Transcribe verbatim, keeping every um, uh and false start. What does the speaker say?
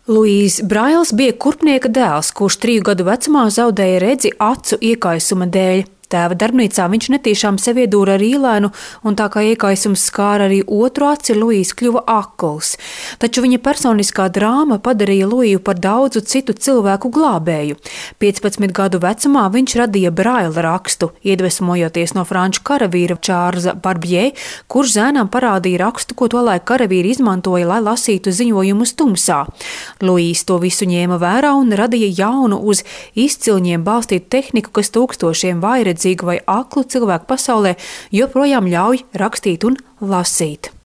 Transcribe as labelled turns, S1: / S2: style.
S1: Luīs Brails bija kurpnieka dēls, kurš triju gadu vecumā zaudēja redzi acu iekaisuma dēļ. Tēva darbnīcā viņš netīšām sev iedūra ar īlēnu, un tā kā iekaisums skāra arī otru aci, Luīs kļuva akls. Taču viņa personiskā drāma padarīja Luīju par daudzu citu cilvēku glābēju. piecpadsmit gadu vecumā viņš radīja Braila rakstu, iedvesmojoties no franču karavīra Čārlza Barbjē, kurš zēnam parādīja rakstu, ko tolaik karavīri izmantoja, lai lasītu ziņojumus tumsā. Luīs to visu ņēma vērā un radīja jaunu uz izcilņiem balstītu tehniku, kas tūkstošiem vājredzīgu vai aklu cilvēku pasaulē joprojām ļauj rakstīt un lasīt.